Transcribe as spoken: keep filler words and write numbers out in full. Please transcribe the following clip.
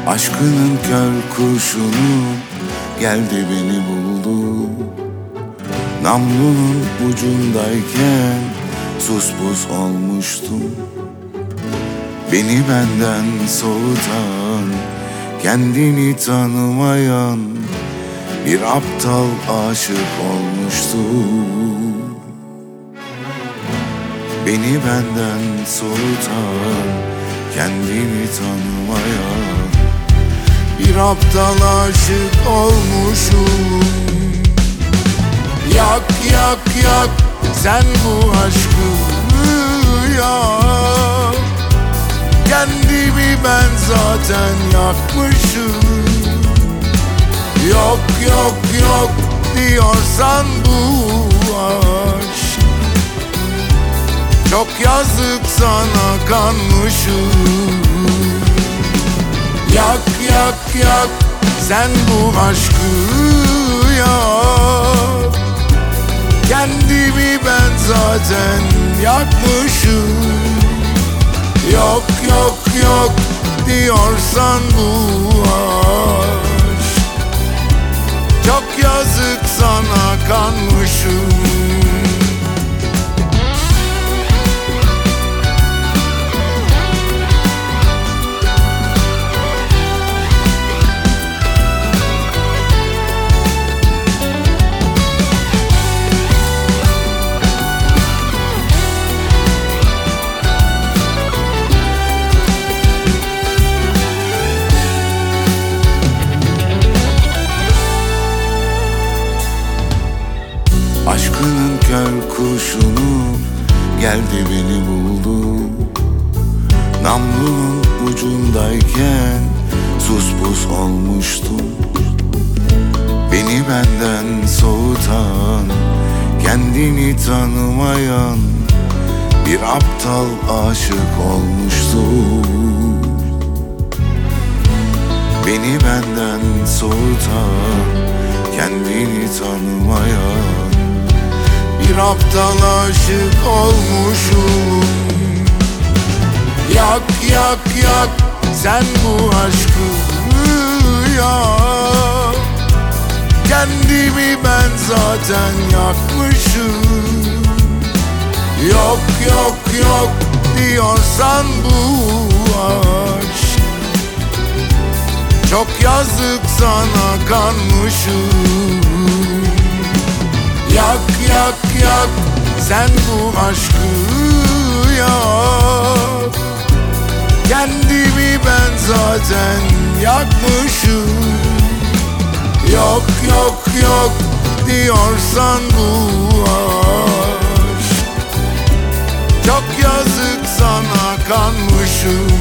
Aşkının kör kurşunu geldi beni buldu. Namlunun ucundayken sus buz olmuştum. Beni benden soğutan, kendini tanımayan bir aptal aşık olmuştum. Beni benden soğutan, kendini tanımayan bir aptal aşık olmuşum. Yak yak yak sen bu aşkı yak. Kendimi ben zaten yakmışım. Yok yok yok diyorsan bu aşk, çok yazık sana kanmışım. Yak yak yak sen bu aşkı yak. Kendimi ben zaten yakmışım. Yok yok yok diyorsan bu aşk, çok yazık sana kanmışım. Aşkının kör kurşunu geldi beni buldu. Namlunun ucundayken sus buz olmuştum. Beni benden soğutan, kendini tanımayan bir aptal aşık olmuştum. Beni benden soğutan, kendini tanımayan bir aptal aşık olmuşum. Yak yak yak sen bu aşkı yak. Kendimi ben zaten yakmışım. Yok yok yok diyorsan bu aşk, çok yazık sana kanmışım. Yak yak yak sen bu aşkı yak. Kendimi ben zaten yakmışım. Yok yok yok diyorsan bu aşk, çok yazık sana kanmışım.